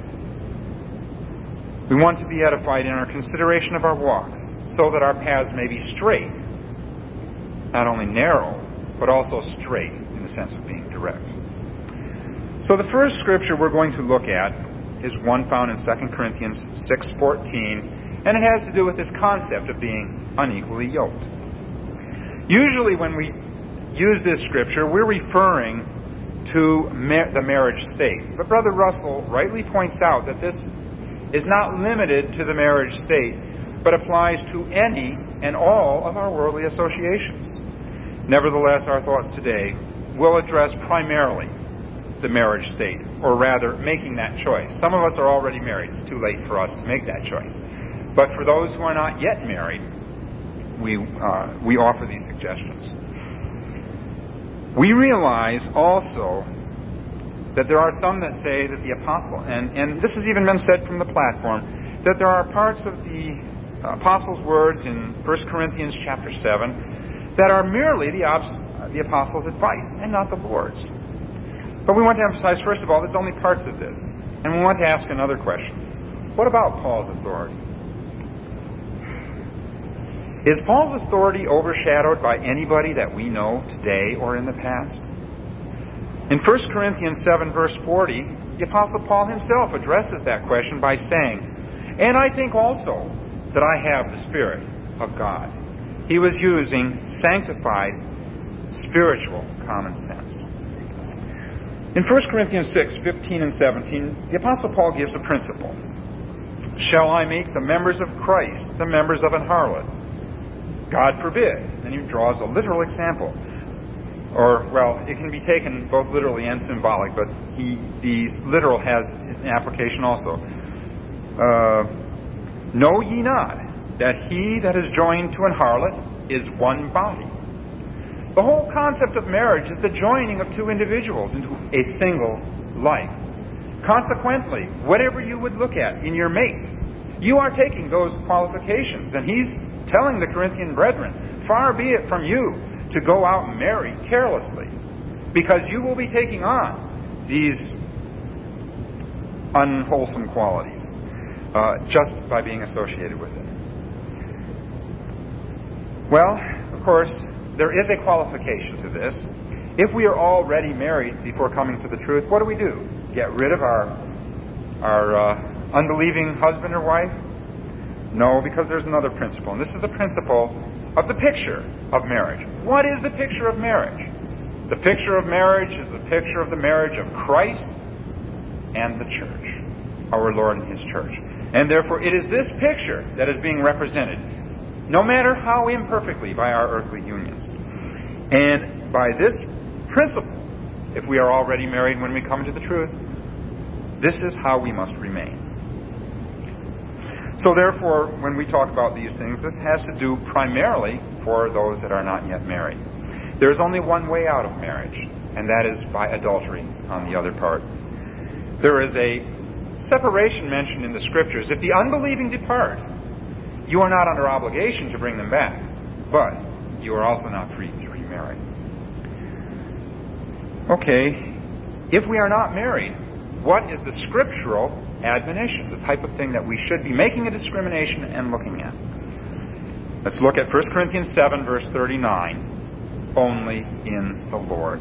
We want to be edified in our consideration of our walk, so that our paths may be straight, not only narrow, but also straight in the sense of being direct. So the first scripture we're going to look at is one found in 2 Corinthians 6:14, and it has to do with this concept of being unequally yoked. Usually when we use this scripture, we're referring to the marriage state. But Brother Russell rightly points out that this is not limited to the marriage state, but applies to any and all of our worldly associations. Nevertheless, our thoughts today will address primarily the marriage state, or rather, making that choice. Some of us are already married. It's too late for us to make that choice. But for those who are not yet married, we offer these suggestions. We realize also that there are some that say that the apostle, and this has even been said from the platform, that there are parts of the apostle's words in 1 Corinthians chapter 7 that are merely the apostle's advice and not the Lord's. But we want to emphasize, first of all, there's only parts of this. And we want to ask another question. What about Paul's authority? Is Paul's authority overshadowed by anybody that we know today or in the past? In 1 Corinthians 7, verse 40, the Apostle Paul himself addresses that question by saying, "And I think also that I have the Spirit of God." He was using sanctified, spiritual common sense. In 1 Corinthians 6, 15 and 17, the Apostle Paul gives a principle. "Shall I make the members of Christ the members of an harlot? God forbid." And he draws a literal example. Or, well, it can be taken both literally and symbolic, but the literal has an application also. "Know ye not that he that is joined to an harlot is one body?" The whole concept of marriage is the joining of two individuals into a single life. Consequently, whatever you would look at in your mate, you are taking those qualifications. And he's telling the Corinthian brethren, far be it from you to go out and marry carelessly, because you will be taking on these unwholesome qualities just by being associated with it. Well, of course, there is a qualification to this. If we are already married before coming to the truth, what do? Get rid of our unbelieving husband or wife? No, because there's another principle, and this is the principle of the picture of marriage. What is the picture of marriage? The picture of marriage is the picture of the marriage of Christ and the church, our Lord and His church. And therefore, it is this picture that is being represented, no matter how imperfectly, by our earthly unions. And by this principle, if we are already married when we come to the truth, this is how we must remain. So therefore, when we talk about these things, this has to do primarily for those that are not yet married. There is only one way out of marriage, and that is by adultery on the other part. There is a separation mentioned in the Scriptures. If the unbelieving depart, you are not under obligation to bring them back, but you are also not free to remarry. Okay, if we are not married, what is the scriptural admonition, the type of thing that we should be making a discrimination and looking at? Let's look at 1 Corinthians 7, verse 39, "Only in the Lord."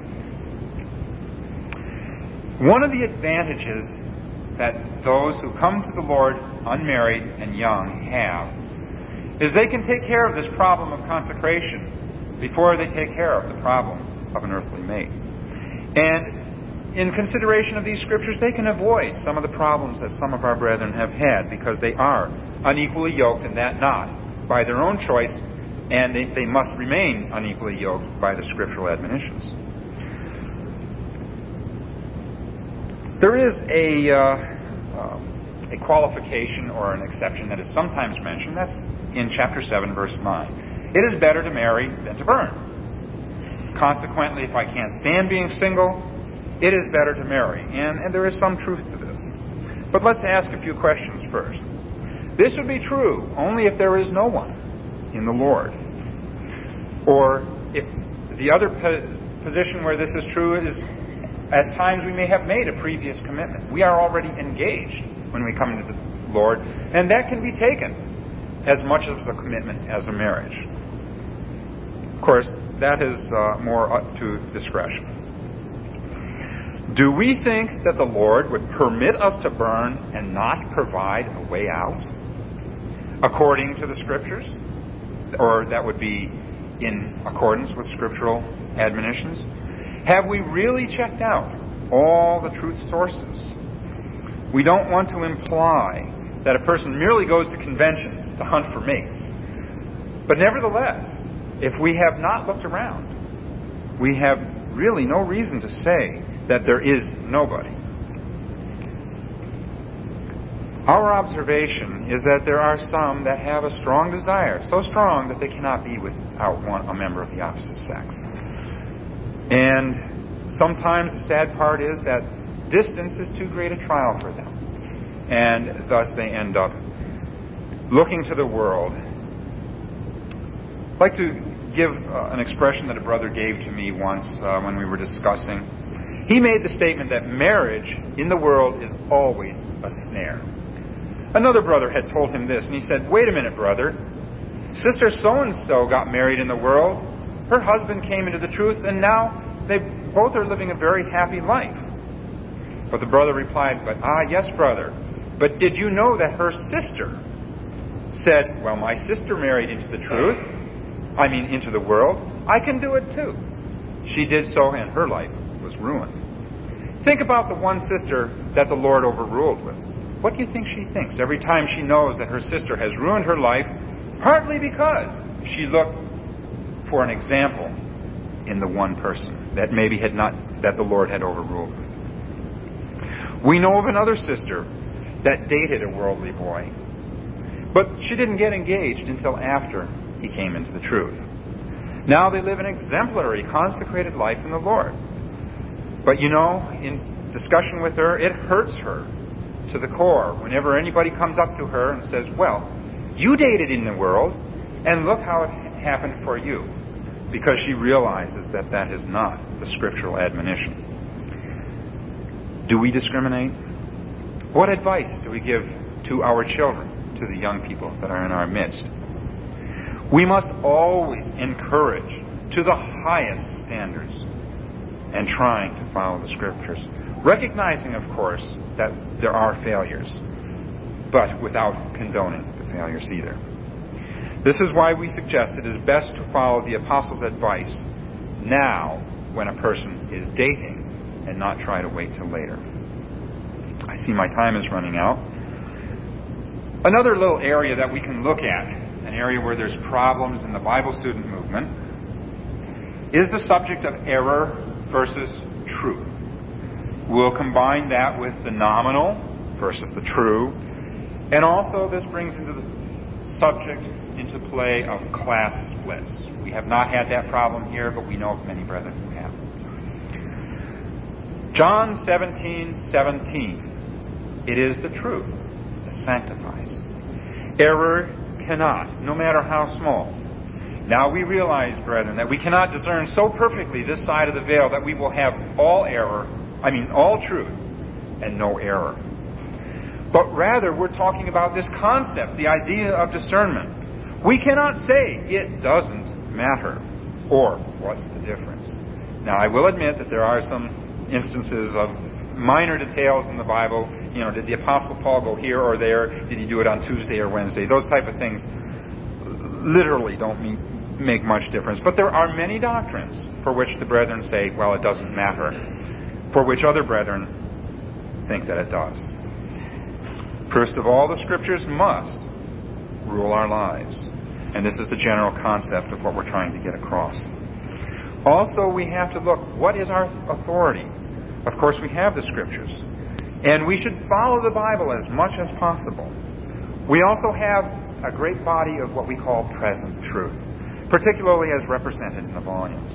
One of the advantages that those who come to the Lord unmarried and young have is they can take care of this problem of consecration before they take care of the problem of an earthly mate. And in consideration of these scriptures, they can avoid some of the problems that some of our brethren have had, because they are unequally yoked, and that not by their own choice, and they must remain unequally yoked by the scriptural admonitions. There is a qualification or an exception that is sometimes mentioned. That's in chapter 7, verse 9. "It is better to marry than to burn. Consequently, if I can't stand being single, it is better to marry." And there is some truth to this. But let's ask a few questions first. This would be true only if there is no one in the Lord. Or if the other position where this is true is at times we may have made a previous commitment. We are already engaged when we come into the Lord, and that can be taken as much as a commitment as a marriage. Of course, that is more up to discretion. Do we think that the Lord would permit us to burn and not provide a way out according to the Scriptures? Or that would be in accordance with scriptural admonitions? Have we really checked out all the truth sources? We don't want to imply that a person merely goes to conventions to hunt for mates. But nevertheless, if we have not looked around, we have really no reason to say that there is nobody. Our observation is that there are some that have a strong desire, so strong that they cannot be without a member of the opposite sex. And sometimes the sad part is that distance is too great a trial for them. And thus they end up looking to the world. I'd like to give an expression that a brother gave to me once when we were discussing. He made the statement that marriage in the world is always a snare. Another brother had told him this, and he said, "Wait a minute, brother. Sister so-and-so got married in the world. Her husband came into the truth, and now they both are living a very happy life." But the brother replied, yes, brother. But did you know that her sister said, "Well, my sister married into the truth. Into the world. I can do it too." She did so, and her life was ruined. Think about the one sister that the Lord overruled with. What do you think she thinks every time she knows that her sister has ruined her life, partly because she looked for an example in the one person that maybe that the Lord had overruled with? We know of another sister that dated a worldly boy, but she didn't get engaged until after he came into the truth. Now they live an exemplary, consecrated life in the Lord. But in discussion with her, it hurts her to the core whenever anybody comes up to her and says, "Well, you dated in the world, and look how it happened for you," because she realizes that that is not the scriptural admonition. Do we discriminate? What advice do we give to our children, to the young people that are in our midst? We must always encourage to the highest standards and trying to follow the Scriptures, recognizing, of course, that there are failures, but without condoning the failures either. This is why we suggest it is best to follow the Apostles' advice now when a person is dating and not try to wait till later. I see my time is running out. Another little area that we can look at, an area where there's problems in the Bible student movement, is the subject of error versus truth. We'll combine that with the nominal versus the true, and also this brings into the subject into play of class splits. We have not had that problem here, but we know of many brethren who have. John 17:17. It is the truth that sanctifies. Error cannot, no matter how small. Now we realize, brethren, that we cannot discern so perfectly this side of the veil that we will have all truth and no error. But rather, we're talking about this concept, the idea of discernment. We cannot say it doesn't matter, or what's the difference. Now, I will admit that there are some instances of minor details in the Bible. Did the Apostle Paul go here or there? Did he do it on Tuesday or Wednesday? Those type of things literally don't make much difference. But there are many doctrines for which the brethren say, well, it doesn't matter, for which other brethren think that it does. First of all, the Scriptures must rule our lives. And this is the general concept of what we're trying to get across. Also, we have to look, what is our authority? Of course, we have the Scriptures. And we should follow the Bible as much as possible. We also have a great body of what we call present truth, particularly as represented in the volumes.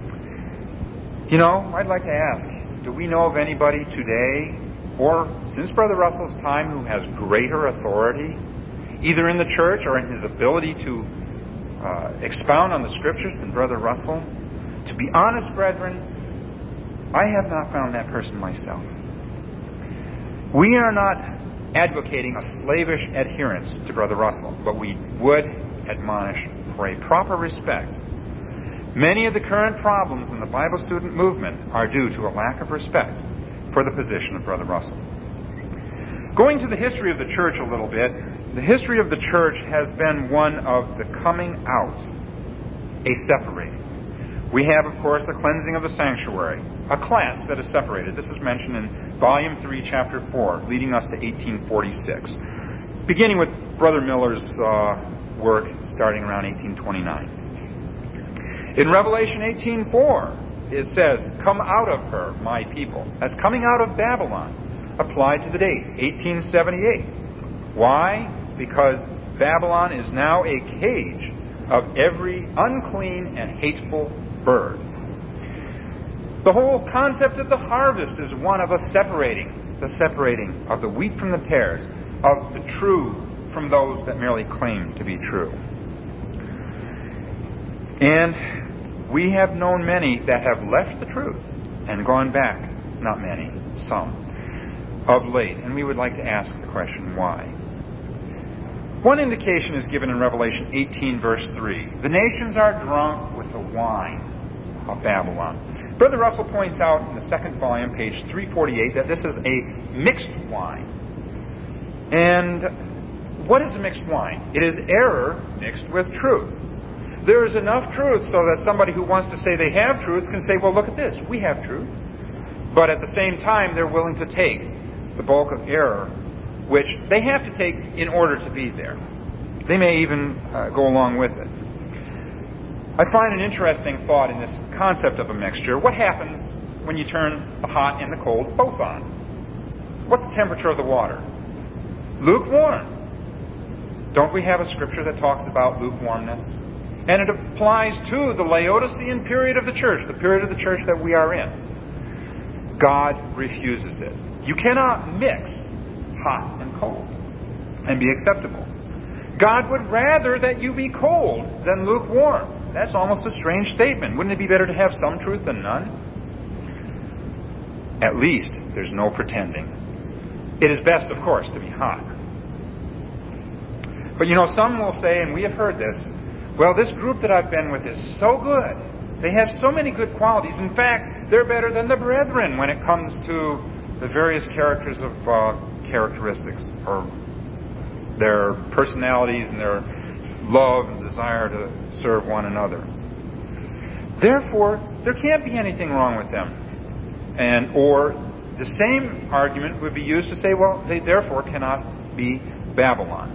I'd like to ask, do we know of anybody today, or since Brother Russell's time, who has greater authority, either in the church or in his ability to expound on the Scriptures than Brother Russell? To be honest, brethren, I have not found that person myself. We are not advocating a slavish adherence to Brother Russell, but we would admonish for a proper respect. Many of the current problems in the Bible student movement are due to a lack of respect for the position of Brother Russell. Going to the history of the church a little bit, the history of the church has been one of the coming out, a separating. We have, of course, the cleansing of the sanctuary, a class that is separated. This is mentioned in Volume 3, Chapter 4, leading us to 1846. Beginning with Brother Miller's work starting around 1829. In Revelation 18:4, it says, "Come out of her, my people." That's coming out of Babylon, applied to the date, 1878. Why? Because Babylon is now a cage of every unclean and hateful bird. The whole concept of the harvest is one of the separating of the wheat from the tares, of the true from those that merely claim to be true. And we have known many that have left the truth and gone back. Not many, some, of late. And we would like to ask the question, why? One indication is given in Revelation 18, verse 3. The nations are drunk with the wine of Babylon. Brother Russell points out in the second volume, page 348, that this is a mixed wine. And what is a mixed wine? It is error mixed with truth. There is enough truth so that somebody who wants to say they have truth can say, well, look at this, we have truth. But at the same time, they're willing to take the bulk of error, which they have to take in order to be there. They may even go along with it. I find an interesting thought in this concept of a mixture. What happens when you turn the hot and the cold both on? What's the temperature of the water? Lukewarm. Don't we have a scripture that talks about lukewarmness? And it applies to the Laodicean period of the church, the period of the church that we are in. God refuses it. You cannot mix hot and cold and be acceptable. God would rather that you be cold than lukewarm. That's almost a strange statement. Wouldn't it be better to have some truth than none? At least there's no pretending. It is best, of course, to be hot. But some will say, and we have heard this, well, this group that I've been with is so good. They have so many good qualities. In fact, they're better than the brethren when it comes to the various characteristics or their personalities and their love and desire to serve one another. Therefore, there can't be anything wrong with them. Or the same argument would be used to say, well, they therefore cannot be Babylon.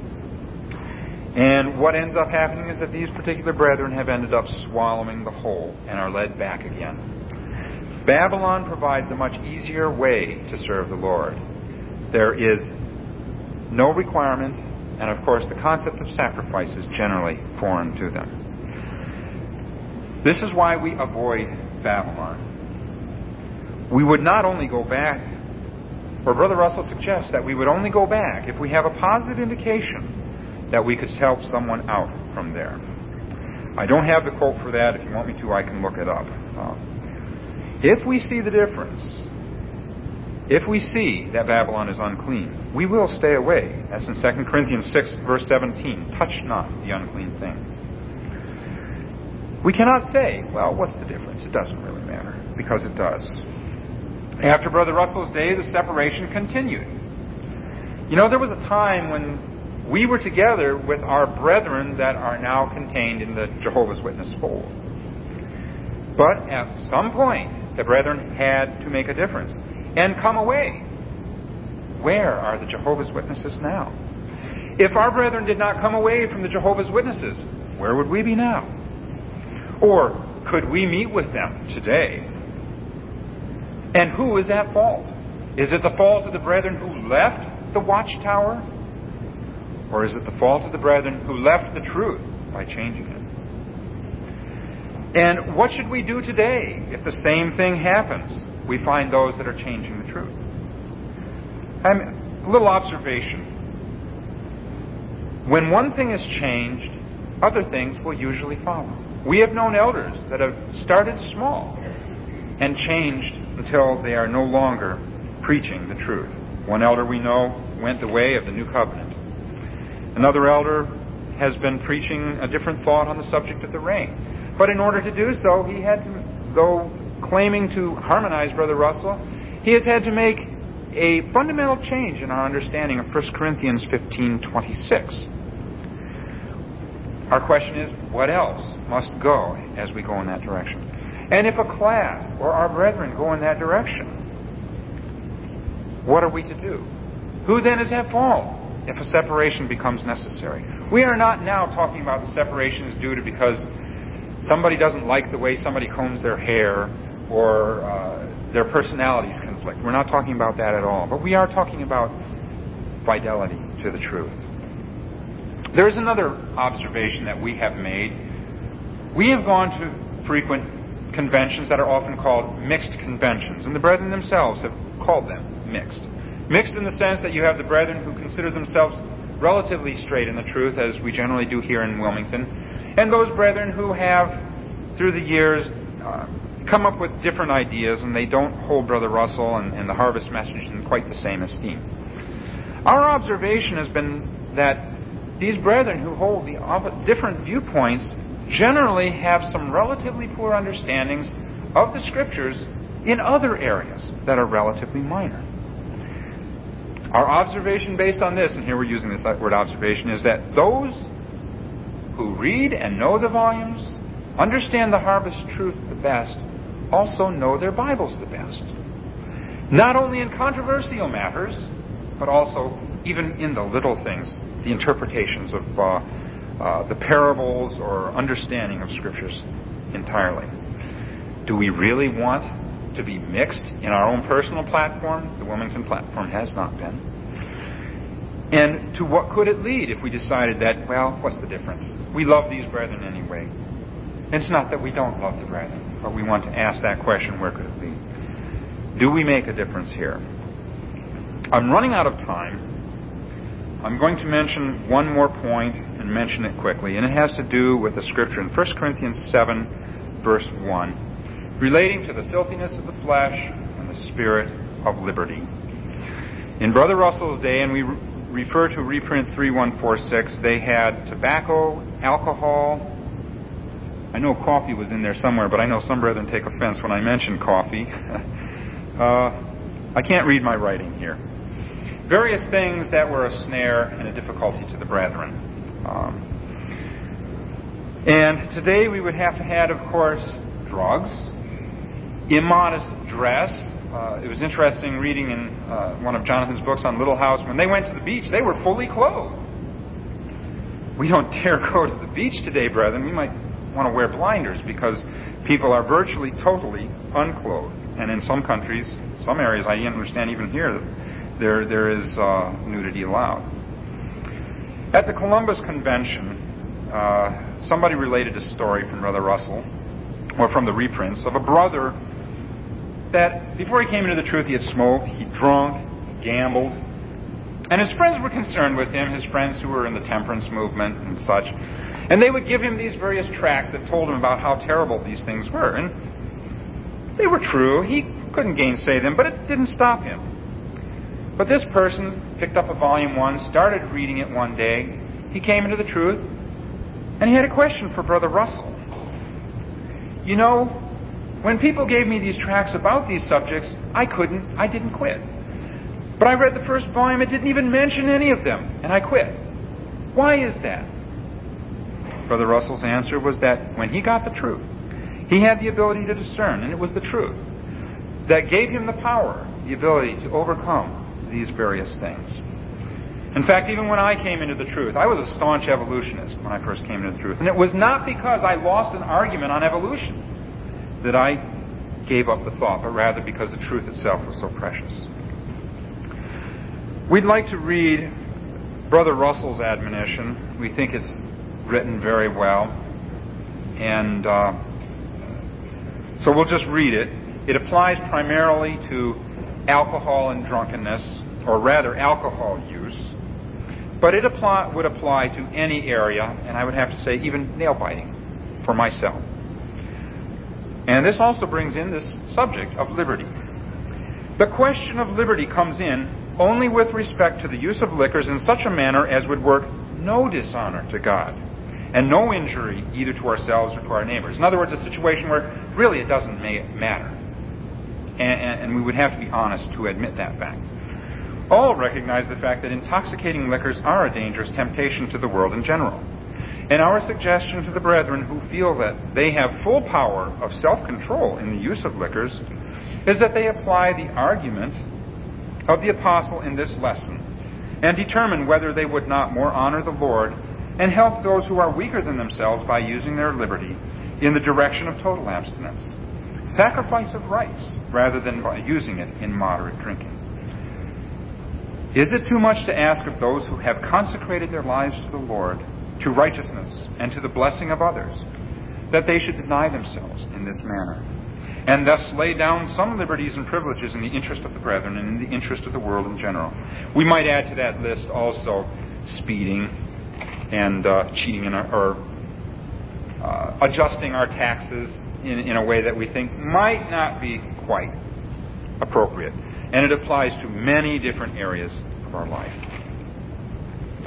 And what ends up happening is that these particular brethren have ended up swallowing the whole and are led back again. Babylon provides a much easier way to serve the Lord. There is no requirement, and of course the concept of sacrifice is generally foreign to them. This is why we avoid Babylon. We would not only go back, or Brother Russell suggests that we would only go back if we have a positive indication that we could help someone out from there. I don't have the quote for that. If you want me to, I can look it up. If we see the difference, if we see that Babylon is unclean, we will stay away. That's in 2 Corinthians 6, verse 17. Touch not the unclean thing. We cannot say, well, what's the difference? It doesn't really matter, because it does. After Brother Russell's day, the separation continued. There was a time when we were together with our brethren that are now contained in the Jehovah's Witness fold. But at some point, the brethren had to make a difference and come away. Where are the Jehovah's Witnesses now? If our brethren did not come away from the Jehovah's Witnesses, where would we be now? Or could we meet with them today? And who is at fault? Is it the fault of the brethren who left the watchtower? Or is it the fault of the brethren who left the truth by changing it? And what should we do today if the same thing happens? We find those that are changing the truth. A little observation. When one thing is changed, other things will usually follow. We have known elders that have started small and changed until they are no longer preaching the truth. One elder we know went the way of the new covenant. Another elder has been preaching a different thought on the subject of the ring. But in order to do so, he had to, though claiming to harmonize Brother Russell, He has had to make a fundamental change in our understanding of 1 Corinthians 15:26. Our question is, what else must go as we go in that direction? And if a class or our brethren go in that direction, what are we to do? Who then is at fault if a separation becomes necessary? We are not now talking about the separation is due to because somebody doesn't like the way somebody combs their hair or their personalities conflict. We're not talking about that at all. But we are talking about fidelity to the truth. There is another observation that we have made. We have gone to frequent conventions that are often called mixed conventions, and the brethren themselves have called them mixed. Mixed in the sense that you have the brethren who consider themselves relatively straight in the truth, as we generally do here in Wilmington, and those brethren who have, through the years, come up with different ideas, and they don't hold Brother Russell and the harvest message in quite the same esteem. Our observation has been that these brethren who hold the different viewpoints generally have some relatively poor understandings of the Scriptures in other areas that are relatively minor. Our observation based on this, and here we're using this word observation, is that those who read and know the volumes, understand the harvest truth the best, also know their Bibles the best. Not only in controversial matters, but also even in the little things, the interpretations of the parables or understanding of Scriptures entirely. Do we really want to be mixed in our own personal platform? The Wilmington platform has not been. And to what could it lead if we decided that, well, what's the difference? We love these brethren anyway. It's not that we don't love the brethren, but we want to ask that question, where could it lead? Do we make a difference here? I'm running out of time. I'm going to mention one more point and mention it quickly, and it has to do with the Scripture in 1 Corinthians 7, verse 1, relating to the filthiness of the flesh and the spirit of liberty. In Brother Russell's day, and we refer to reprint 3146, they had tobacco, alcohol. I know coffee was in there somewhere, but I know some brethren take offense when I mention coffee. I can't read my writing here. Various things that were a snare and a difficulty to the brethren. And today we would have to have, of course, drugs, immodest dress. It was interesting reading in one of Jonathan's books on Little House. When they went to the beach, they were fully clothed. We don't dare go to the beach today, brethren. We might want to wear blinders because people are virtually totally unclothed. And in some countries, some areas, I understand even here, there is nudity allowed. At the Columbus Convention, somebody related a story from Brother Russell, or from the reprints, of a brother that before he came into the truth, he had smoked, he drunk, he gambled, and his friends were concerned with him, his friends who were in the temperance movement and such, and they would give him these various tracts that told him about how terrible these things were, and they were true. He couldn't gainsay them, but it didn't stop him. But this person picked up a volume 1, started reading it one day. He came into the truth, and he had a question for Brother Russell. You know, when people gave me these tracts about these subjects, I didn't quit. But I read the first volume, it didn't even mention any of them, and I quit. Why is that? Brother Russell's answer was that when he got the truth, he had the ability to discern, and it was the truth that gave him the power, the ability to overcome these various things. In fact, even when I came into the truth, I was a staunch evolutionist when I first came into the truth. And it was not because I lost an argument on evolution that I gave up the thought, but rather because the truth itself was so precious. We'd like to read Brother Russell's admonition. We think it's written very well. And so we'll just read it. It applies primarily to alcohol and drunkenness, or rather alcohol use. But it would apply to any area, and I would have to say even nail biting for myself. And this also brings in this subject of liberty. The question of liberty comes in only with respect to the use of liquors in such a manner as would work no dishonor to God and no injury either to ourselves or to our neighbors. In other words, a situation where really it doesn't matter. And we would have to be honest to admit that fact. All recognize the fact that intoxicating liquors are a dangerous temptation to the world in general. And our suggestion to the brethren who feel that they have full power of self-control in the use of liquors is that they apply the argument of the apostle in this lesson and determine whether they would not more honor the Lord and help those who are weaker than themselves by using their liberty in the direction of total abstinence. Sacrifice of rights rather than by using it in moderate drinking. Is it too much to ask of those who have consecrated their lives to the Lord, to righteousness, and to the blessing of others, that they should deny themselves in this manner, and thus lay down some liberties and privileges in the interest of the brethren and in the interest of the world in general? We might add to that list also speeding and cheating or adjusting our taxes in a way that we think might not be quite appropriate. And it applies to many different areas of our life.